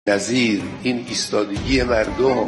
نظیر این ایستادگی مردم.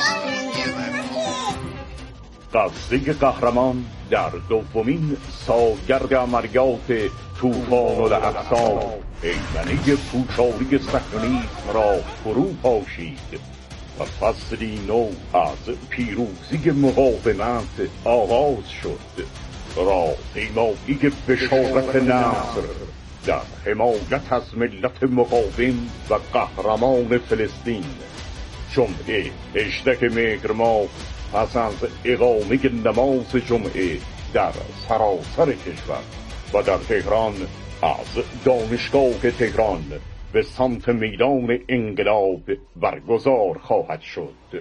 قصه قهرمان در دومین سالگرد عملیات طوفان الاقصی ایمنه پوچاری صهیونیسم را فرو پاشید و فصلی نو از پیروزی مقاومت آغاز شد. راهپیمایی بشارت نصر در حمایت از ملت مقاوم و قهرمان فلسطین. جمعه 18 مهر ماه پس از اقامه نماز جمعه در سراسر کشور و در تهران، از دانشگاه تهران به سمت میدان انقلاب برگزار خواهد شد.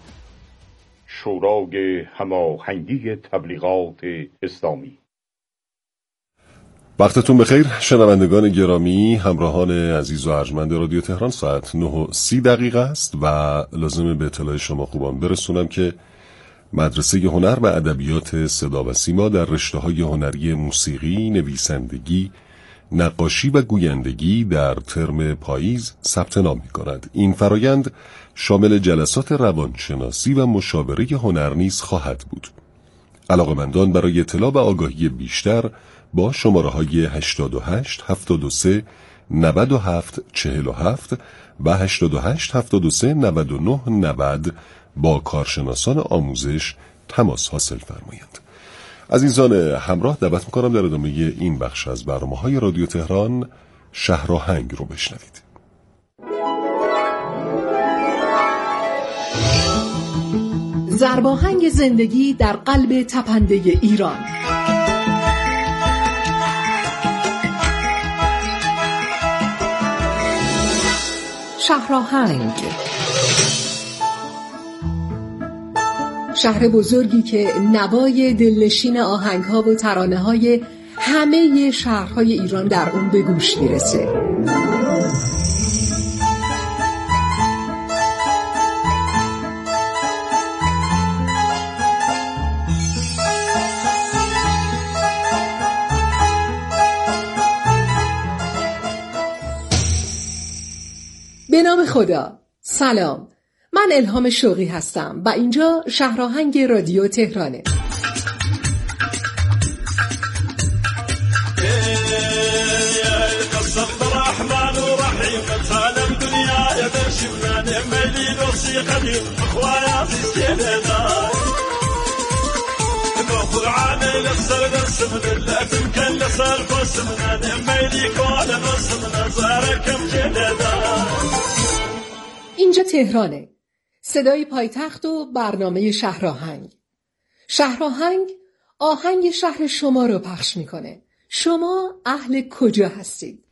شورای هماهنگی تبلیغات اسلامی. وقتتون بخیر شنوندگان گرامی، همراهان عزیز و ارجمند رادیو تهران. ساعت 9:30 است و لازمه به اطلاع شما خوبان برسونم که مدرسه هنر و ادبیات صدا و سیما در رشته‌های هنری موسیقی، نویسندگی، نقاشی و گویندگی در ترم پاییز ثبت نام می‌کند. این فرایند شامل جلسات روانشناسی و مشاوره هنر نیز خواهد بود. علاقه‌مندان برای اطلاع و آگاهی بیشتر با شماره‌های 88 73 97 47 و 88 73 99 90 با کارشناسان آموزش تماس حاصل فرمایند. عزیزان همراه، دعوت می‌کنم در ادامه این بخش از برنامه‌های رادیو تهران شهرآهنگ رو بشنوید. ضرباهنگ زندگی در قلب تپنده ایران. شهرآهنگ، شهر بزرگی که نوای دلنشین آهنگ‌ها و ترانه‌های همه شهرهای ایران در اون به گوش میرسه. به نام خدا. سلام، من الهام شوقی هستم و اینجا شهرآهنگ رادیو تهرانه. اینجا تهرانه، صدای پایتخت و برنامه شهرآهنگ. شهرآهنگ آهنگ شهر شما رو پخش میکنه. شما اهل کجا هستید؟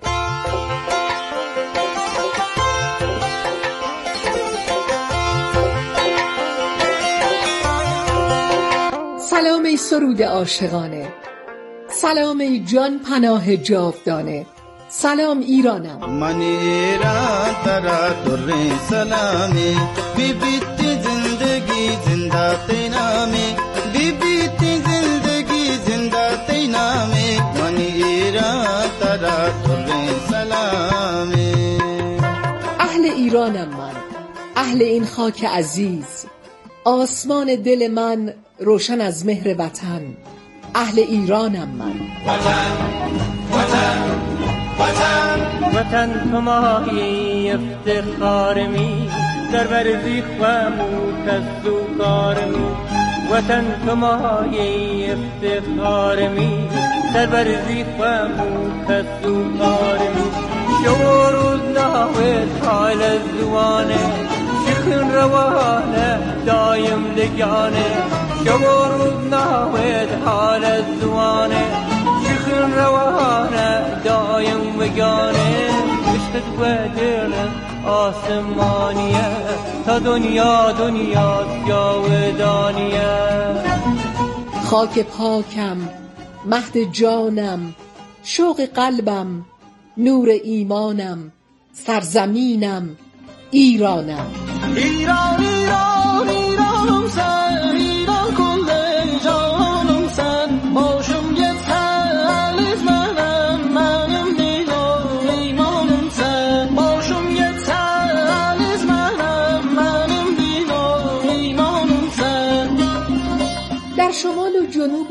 سلام ای سرود عاشقانه، سلام ای جان پناه جاودانه، سلام ایرانم. من ایران ترا در سلامی، بی بیتی زندگی زنده تینامی، بی بیتی زندگی زنده تینامی، من ایران ترا در سلامی. اهل ایرانم من، اهل این خاک عزیز، آسمان دل من روشن از مهر وطن. اهل ایرانم من. وطن وطن وطن وطن تو مایه افتخار می، در ورزی خمود از کار می. وطن تو مایه افتخار می، در ورزی خمود از کار می. شو روز نهوت حال زوانه، شخن روانه دایم لگانه. شو روز نهوت حال زوانه، شخن روانه دایم وگانه. عشقت و دلت آسمانیه، تا دنیا دنیا جاودانیه. خاک پاکم، مهد جانم، شوق قلبم، نور ایمانم، سرزمینم ایرانم. ایران ایران ایرانم سن، ایران کل جانم سن. باشم یه تلیف منم، منم دیدم ایمانم سن. باشم یه تلیف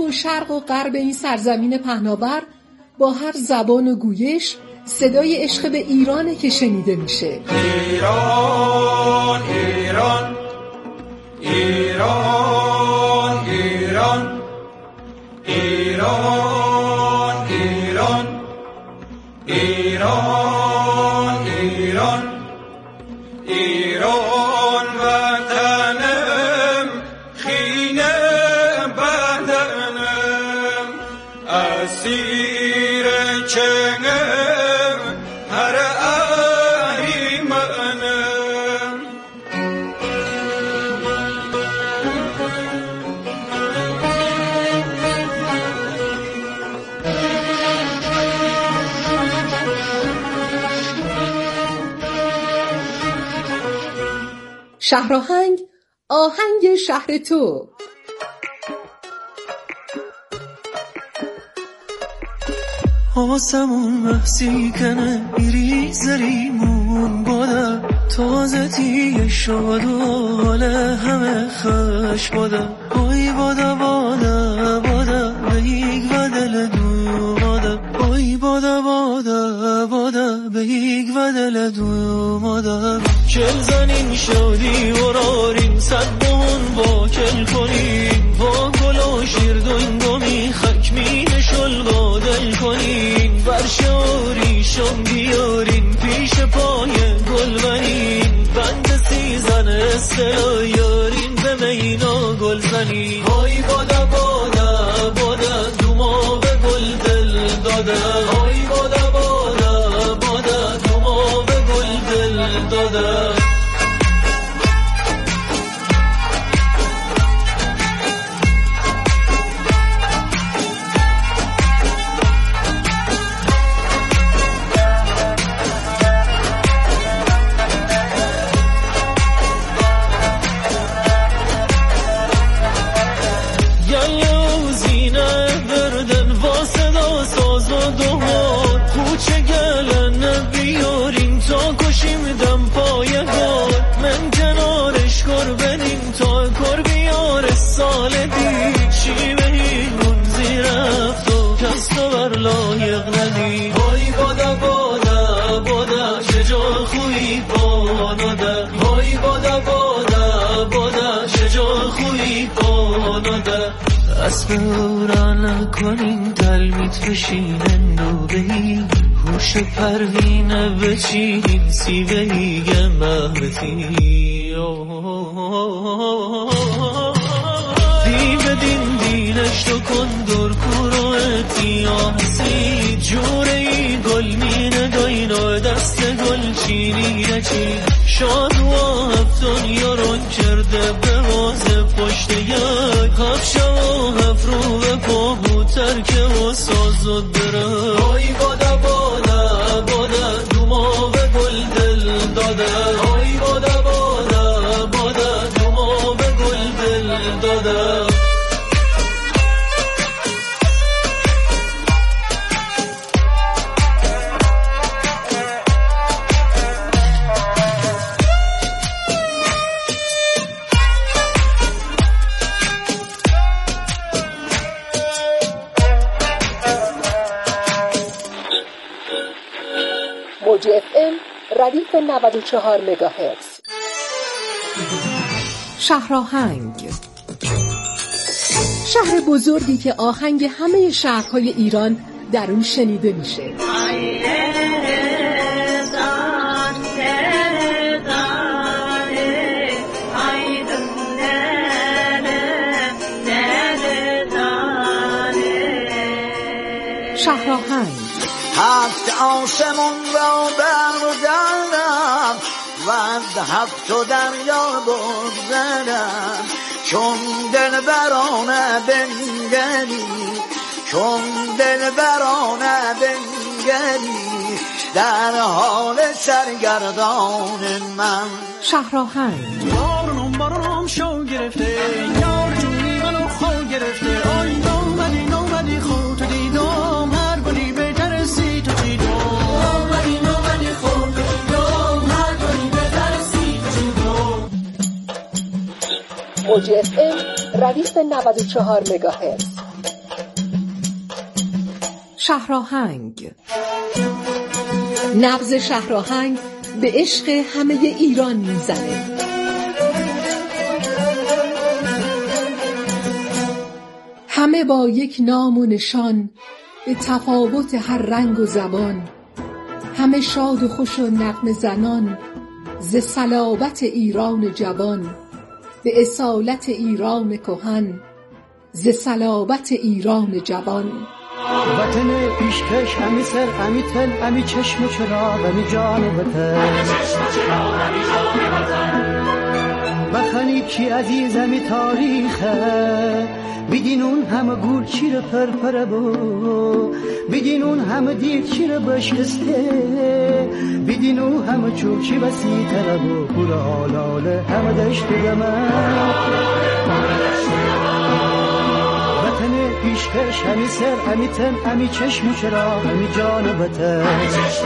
و شرق و غرب این سرزمین پهناور با هر زبان و گویش صدای عشق به ایرانه که شنیده میشه. ایران ایران ایران ایران ایران ایران ایران ایران ایران وطنم خینه بدنم اسیر چنم هر اهریمنم. شهرآهنگ، آهنگ شهر تو. آسمون محسی کنه میریز ریمون باده تازه تیه شد و حال همه خش باده آی باده باده باده به یک و دل دو باده آی باده باده باده به یک و دل دو باده چل زنین شدی و رارین صد بون با کل کنین با گل و شیر دوینگامی خک می نشل دل کنین برشاری شم بیارین پیش پای گل منین بند سیزن استلا یارین به مینا گل زنین های بادا بادا بادا دوما به گل دل داده های بادا بادا بادا دوما به گل دل داده. اسبوران نکنین تلمیت بشینن و بهی هوش پروینه بچین سی بهیگه محبتی دی بدین دینش تو کن دور کروتی آهسی جوره ای گل مینه داینا دست گل چینی نچین شاد و هفتون یارون کرده به وازه پشت یک هفشه و هفرو به پا بوتر که و ساز و دره های بادا بادا بادا دوما به گل دل داده های بادا بادا بادا دوما به گل دل داده. موج FM ردیف 94 مگاهرتز. شهرآهنگ، شهر بزرگی که آهنگ همه شهرهای ایران در اون شنیده میشه. شهرآهنگ، هفت آسمون را بردارم و از هفت دریا بگذرم چون دلبرانه بنگری چون دلبرانه بنگری در حال سرگردان من. شهرآهنگ، بارونم شو گرفته یار جونی منو خو گرفته آی نومدی خود تو دیدم هر گلی بهتر سی تو دیدم نومدی خود تو دیدم هر گلی بهتر سی تو دیدم. موج FM ردیف 94 مگاهرتز. شهرآهنگ. نبض شهرآهنگ به عشق همه ایران میزنه. همه با یک نام و نشان، به تفاوت هر رنگ و زبان، همه شاد و خوش و نغمه زنان، ز صلابت ایران جوان، به اصالت ایران کهن، ز صلابت ایران جوان. وطن پیشکش همی سر همی تن همی چشم و چراغ همی جان وطن، بخنی کی عزیز همی تاریخه، بگین اون همه گل چیره پرپره بو، بگین اون همه دید چیره بشکسته، بگین اون همه چوچی بسی تره بو، پول آلاله همه دشت زمان. وطن پیشکش همی سر همی تن همی چشم و چراغ همی جان وطن.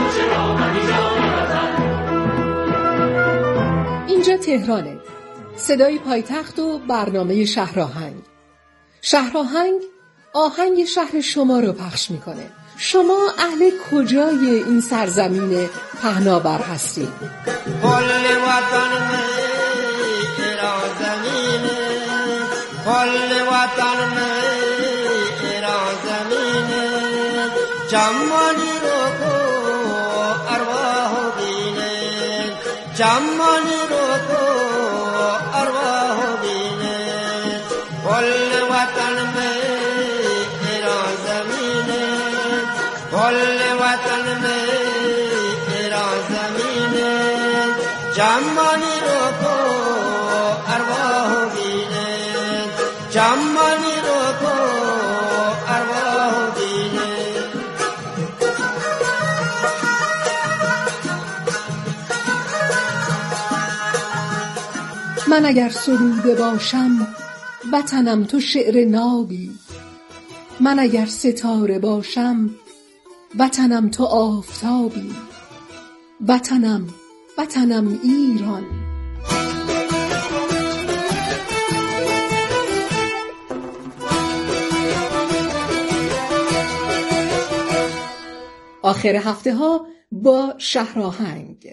اینجا تهرانه، صدای پایتخت و برنامه شهرآهنگ. شهرآهنگ آهنگ شهر شما رو پخش میکنه. شما اهل کجای این سرزمین پهناور هستید؟ کل وطن میں تیرا زمین، کل وطن میں تیرا زمین، جمانی رو کو ارواح دین، جمانی رو کو ارواح دین، کل وطن میں تیرا زمین، کل وطن میں تیرا زمین، جمانی رو کو ارواح دین، جمانی رو کو ارواح دین. من اگر سروده باشم وطنم تو شعر نابی، من اگر ستاره باشم وطنم تو آفتابی، وطنم وطنم ایران. آخر هفته ها با شهرآهنگ.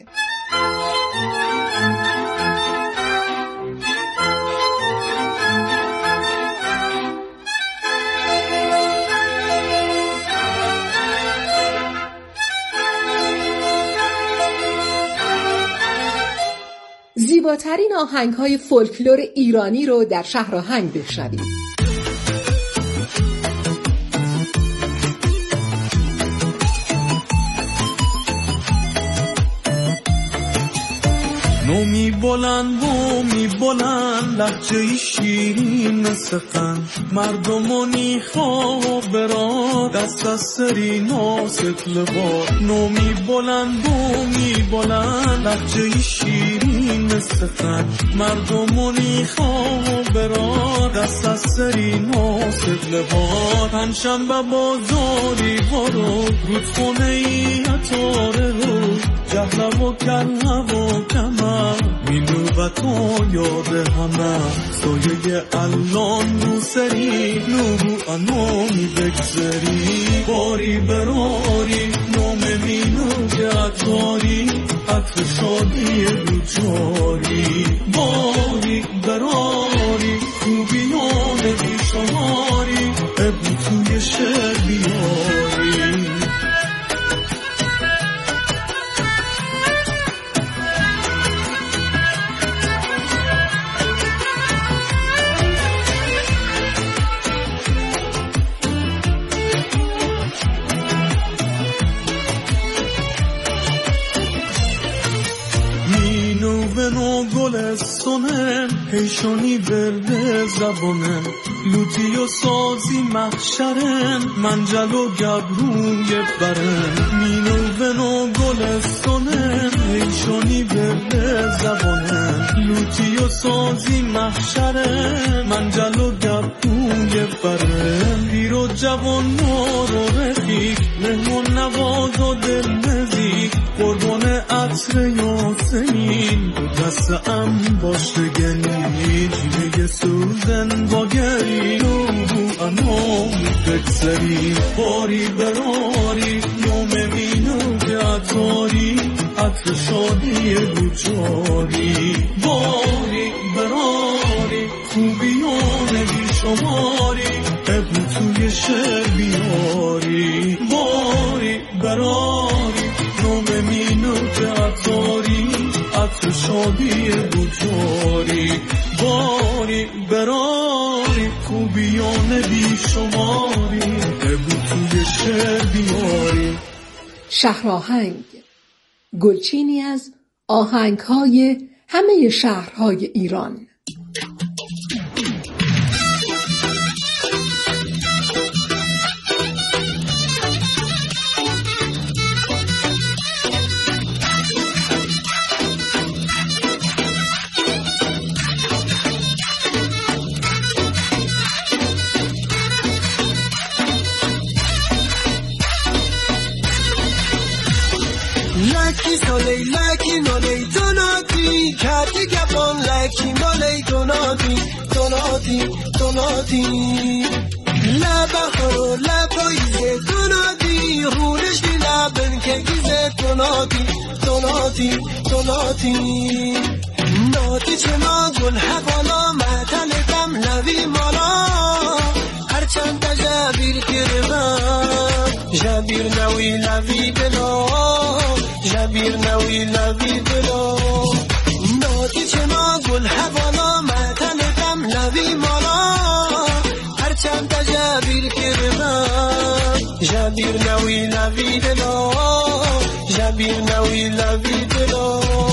زیباترین آهنگ‌های فولکلور ایرانی رو در شهرآهنگ بشنوید. نومی بلند لحجه شیرین مثل قند، مردمونی خواه برا دست از سری ناست لبا. نومی بلند لحجه شیرین مثل قند، مردمونی خواه برا دست از سری ناست لبا. پنجشنبه بازاری برو رودخونه ای اتاره رو، جهره و کله و کمر مینو و تو یاد همه. سایه الان رو سری نورو انومی بگذری، باری براری نوم مینو گرداری، عطر شادی رو جاری. باری براری خوبیان بیشماری، ابن توی شعر بیاری. گلستونه پیشونی برده زبانه، لوتی و سازی محشرن، منجل و گبروی برن. مینو بنو گلستونه پیشونی برده زبانه، لوتی و سازی محشرن، منجل و گبروی برن. پیر و جوان نور و رفیق، مهمون نواز و دل نزیک، قربان عطر یاسمین دستم باش گلی جیبه سوزن با گری نوبو انام بگذری باری براری یوم مینو به عطاری عطر شادی بجاری باری براری خوبیان بی شماری ابن توی شعر بیاری باری براری نوم مینو به عطاری عطر شادی بجاری باری براری خوبیان بی شماری ابن توی شعر بیاری. شهرآهنگ، گلچینی از آهنگ‌های همه شهرهای ایران. Lucky soley, lucky noley, donati, kati gabon, lucky noley, donati, donati, donati. La bahro, la poize, donati, rulesh di la ben ke gize, donati, donati, donati. Nati chema gul havala, matalekam lavi mala, harchand tajabir kirva, jabir nawi lavi bela. جبیر نوی لبی دلو ناتی چه ما گل حوالا متنکم لبی مالا هرچند تا جبیر کرمم جبیر نوی لبی دلو جبیر نوی لبی دلو.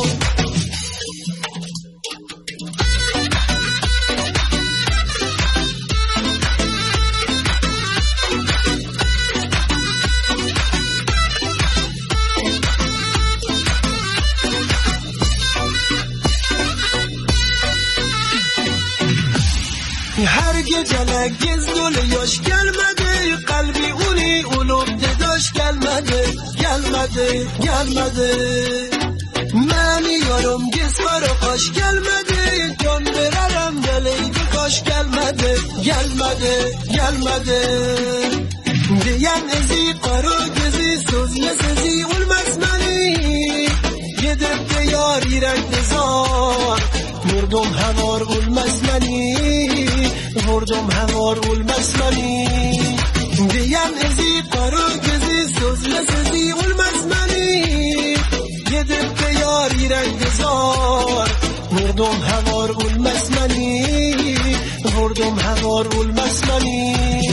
Hergeceler dolu yaş gelmedi kalbi uni ulup dedaş gelmedi gelmedi gelmedi meni yarım gizgar kaş gelmedi can veririm deliydi kaş gelmedi gelmedi gelmedi diyen ezi kara gezi sözle sezi olmaz meni gidip de yar yirek nizar vurdum hamar olmaz meni vurdum hamar olmaz meni diyen ezi kara gezi sözle sezi olmaz meni gidip de yar yirek nizar vurdum hamar olmaz meni vurdum hamar olmaz meni.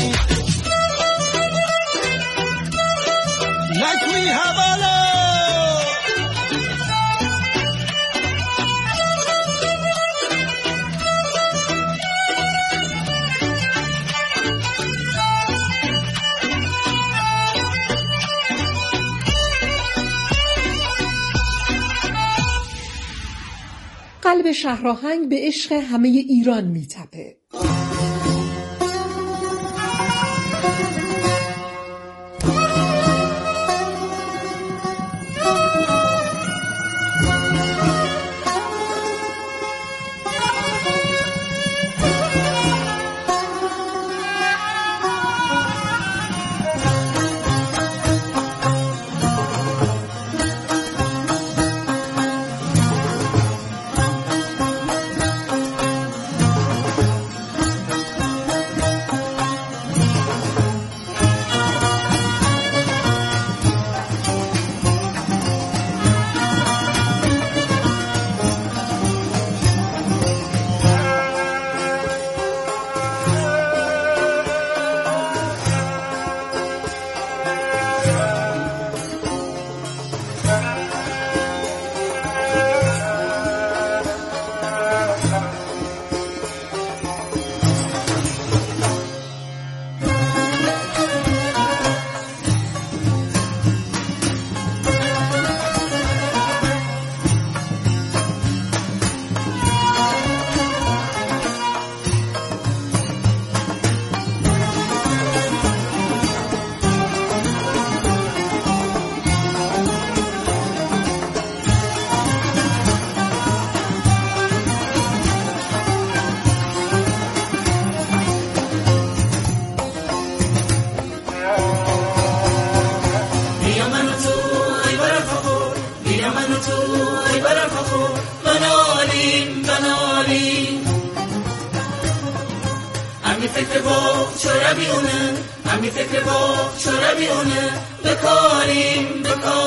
Lakmi havala قلب شهرآهنگ به عشق همه ایران میتپه. فکر باغ چربیونه همی فکر باغ چربیونه بکاریم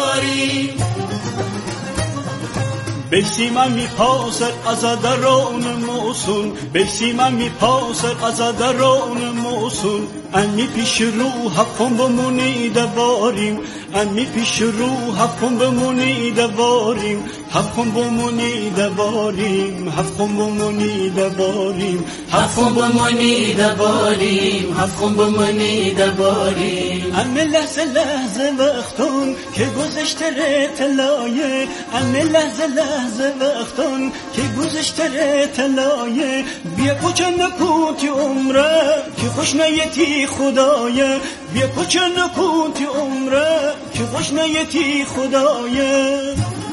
بسیمم میپاسر از درون موسون بسیمم میپاسر از درون موسون امی پیش رو هفون بمونی دواریم امی پیش رو هفون بمونی دواریم هفون بمونی دواریم هفون بمونی دواریم هفون بمونی دواریم هفون بمونی دواریم امی لحظه لحظه وقتون که گذشته رتلایه امی لحظه لحظه وقتون که گذشته رتلایه بیا پوچه نکوتی عمره که خوش نیتی خدایه بیا پوچه نکوتی عمره که خوش نیتی خدایه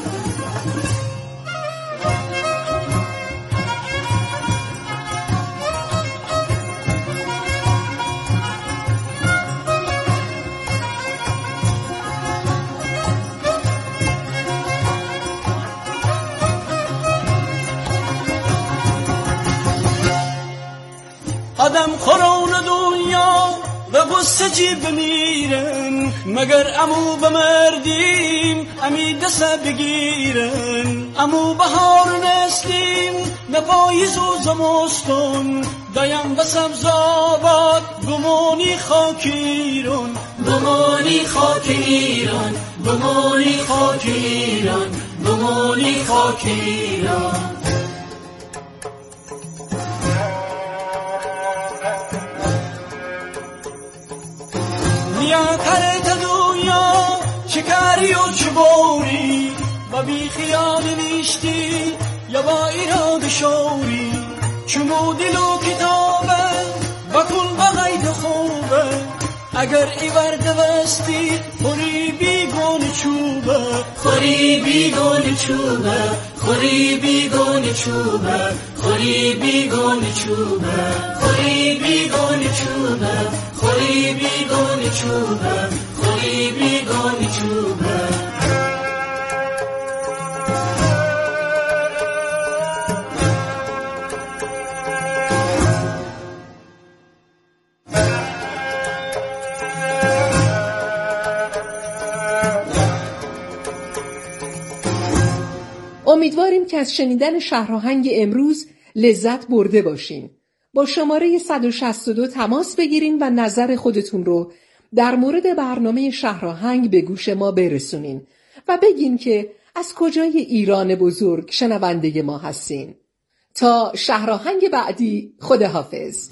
آدم خوران دنیا و غصه جی بمیرن مگر امو بمردیم امی دست بگیرن امو بهار نسلیم نپاییز و زمستون دایم و سبزاباد گمانی خاکیرون گمانی خاکیرون گمانی خاکیرون گمانی خاکیرون یا کرت دنیا چکاری و چبوری و بی خیال نیشتی یا با ایراد شوری چمو دل و کتابه بکن بغید خوبه اگر ایور دوستی خوری بیگون چوبه خوری بیگون چوبه خوری بیگون چوبه خوری بیگون چوبه خوری بیگون چوبه خوری بیگون چوبه خوری بیگون چوبه امیدواریم که از شنیدن شهرآهنگ امروز لذت برده باشین. با شماره 162 تماس بگیرین و نظر خودتون رو در مورد برنامه شهرآهنگ به گوش ما برسونین و بگین که از کجای ایران بزرگ شنونده ما هستین. تا شهرآهنگ بعدی، خداحافظ.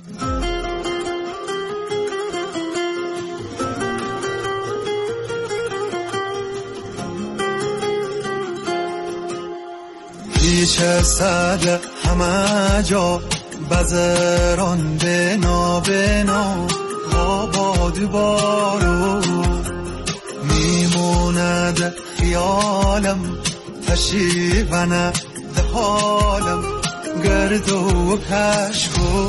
پیچ سر همه جا بزران بنا بنا آباد بارو میموند خیالم تشیبنه ده حالم گرد و کشکو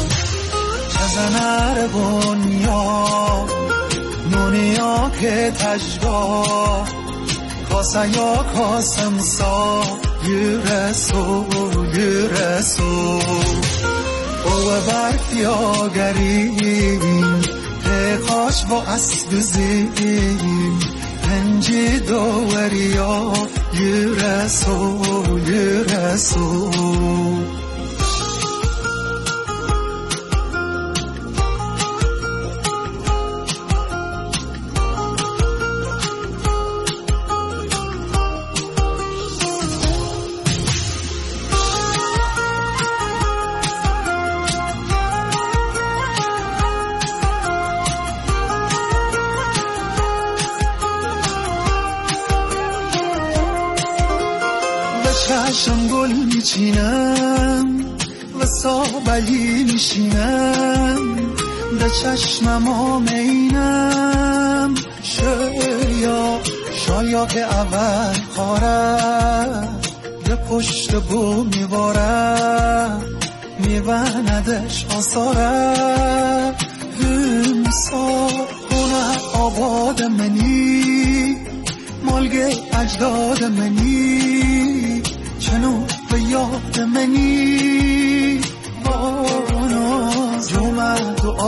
چزنر بنیا نونیا که تجگا کاسه یا کاسم سا یرسو یرسو او برفیا گریم خاش با اسب زیم پنجی دوریا یرسو یرسو چشم گل میچینم و سابلی میشینم به چشمم آمینم شایا که اول خاره به پشت بو میباره میبندش آثاره همسا خونه آباد منی مالگ اجداد منی چنو به یاد منی بانا جون اومد و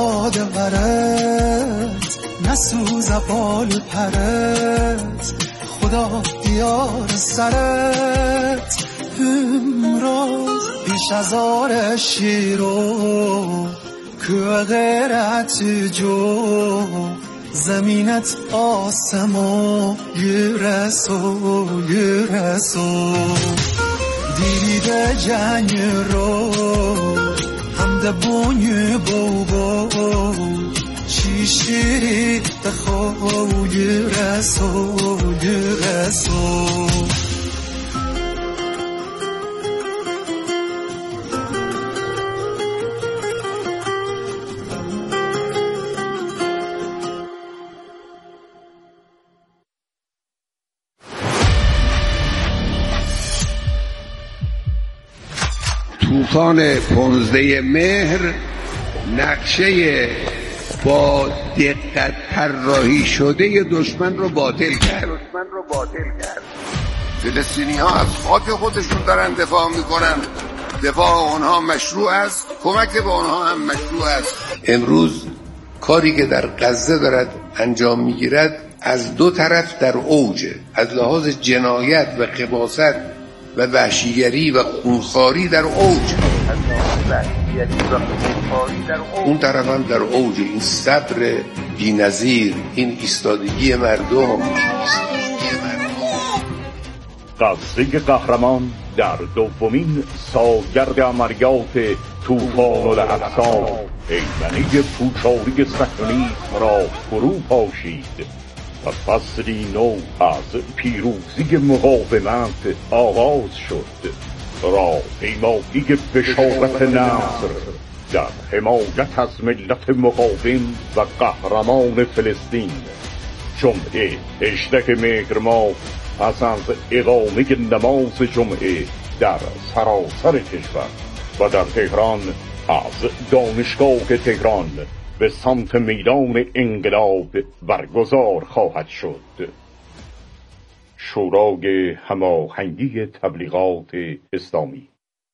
آدورت نسوز بال پرت خدا دیار سرت امروز پیش از آر شیرو که غیرت جو زمینت آسمو یرسو دیده جنگ رو همده بونی بو چی شیری دخو یرسو طوفان 15 مهر نقشه با دقت طراحی شده دشمن رو باطل کرد. فلسطینی ها از خاک خودشون دارن دفاع میکنن، دفاع اونها مشروع است، کمک به اونها هم مشروع است. امروز کاری که در غزه دارد انجام میگیرد از دو طرف در اوجه، از لحاظ جنایت و خباثت و وحشیگری و خونخواری در اوج، اون طرف هم در اوج. این صبر بی‌نظیر، این ایستادگی مردم. غزه قهرمان در دومین سالگرد عملیات طوفان الاقصی پیمانه پوچاری صهیونیسم را فرو پاشید و فصلی نو از پیروزی مقاومت آغاز شد. راهپیمایی بشارت نصر در حمایت از ملت مقاوم و قهرمان فلسطین. جمعه 18 مهر ماه پس از اقامه نماز جمعه در سراسر کشور و در تهران، از دانشگاه تهران به سمت میدان انقلاب برگزار خواهد شد. شورای هماهنگی تبلیغات اسلامی.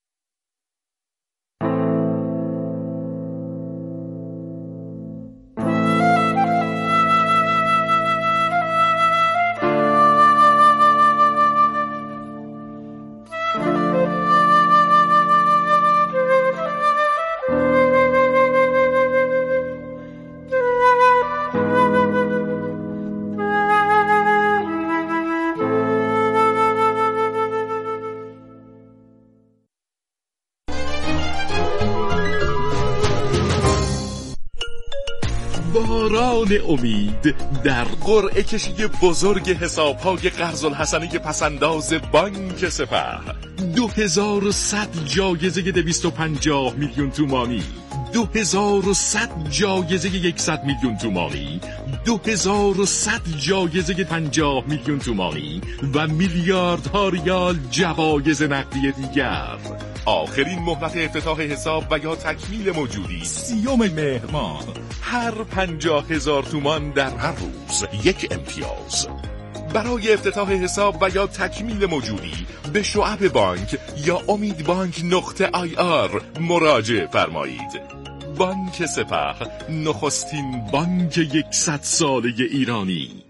باران امید در قرعه کشی بزرگ حساب‌های قرض‌الحسنه پسنداز بانک سپه. 2100 جایزه 250 میلیون تومانی، 2100 جایزه 100 میلیون تومانی، 2100 جایزه 50 میلیون تومانی و میلیاردها ریال جوایز نقدی دیگر. آخرین مهلت افتتاح حساب و یا تکمیل موجودی 30 مهر ماه. هر 50,000 تومان در هر روز یک امتیاز. برای افتتاح حساب و یا تکمیل موجودی به شعب بانک یا امیدبانک.ir مراجعه فرمایید. بانک سپه، نخستین بانک 100 ساله ایرانی.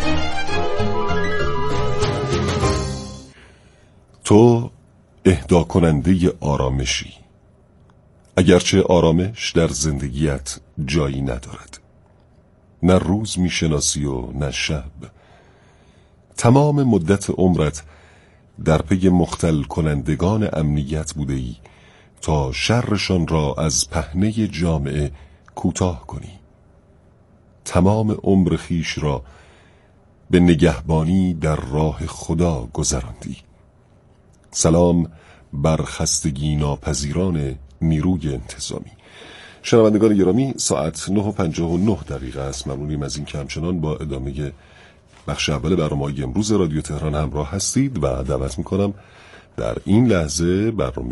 تو اهدا کننده آرامشی، اگرچه آرامش در زندگیت جایی ندارد. نه روز میشناسی و نه شب. تمام مدت عمرت در پی مختل کنندگان امنیت بوده ای تا شرشان را از پهنه جامعه کوتاه کنی. تمام عمر خیش را به نگهبانی در راه خدا گذراندی. سلام بر خستگی ناپذیران نیروی انتظامی. شنوندگان گرامی، ساعت 9:59 است. ممنونیم از این که همچنان با ادامه بخش اول برنامه‌های امروز رادیو تهران همراه هستید و دعوت میکنم در این لحظه برنامه